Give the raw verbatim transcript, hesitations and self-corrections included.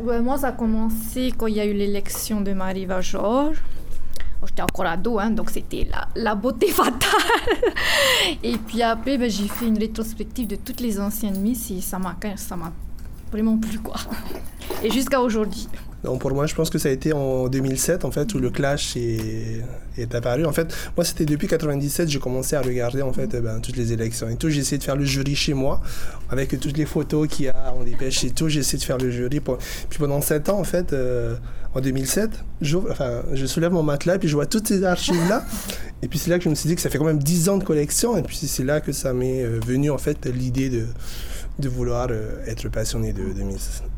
Ouais, moi, ça a commencé quand il y a eu l'élection de Marie-Eva Georges. J'étais encore ado, hein, donc c'était la, la beauté fatale. Et puis après, ben, j'ai fait une rétrospective de toutes les anciennes Miss et ça m'a, ça m'a vraiment plu, quoi. Et jusqu'à aujourd'hui. Donc pour moi, je pense que ça a été en deux mille sept, en fait, où le clash est, est apparu. En fait, moi, c'était depuis quatre-vingt-dix-sept, j'ai commencé à regarder, en fait, ben, toutes les élections et tout. J'ai essayé de faire le jury chez moi, avec toutes les photos qu'il y a en dépêche et tout. J'ai essayé de faire le jury. Pour... Puis pendant sept ans, en fait, euh, en deux mille sept, enfin, je soulève mon matelas, puis je vois toutes ces archives-là. Et puis c'est là que je me suis dit que ça fait quand même dix ans de collection. Et puis c'est là que ça m'est venu, en fait, l'idée de, de vouloir euh, être passionné de, de Miss.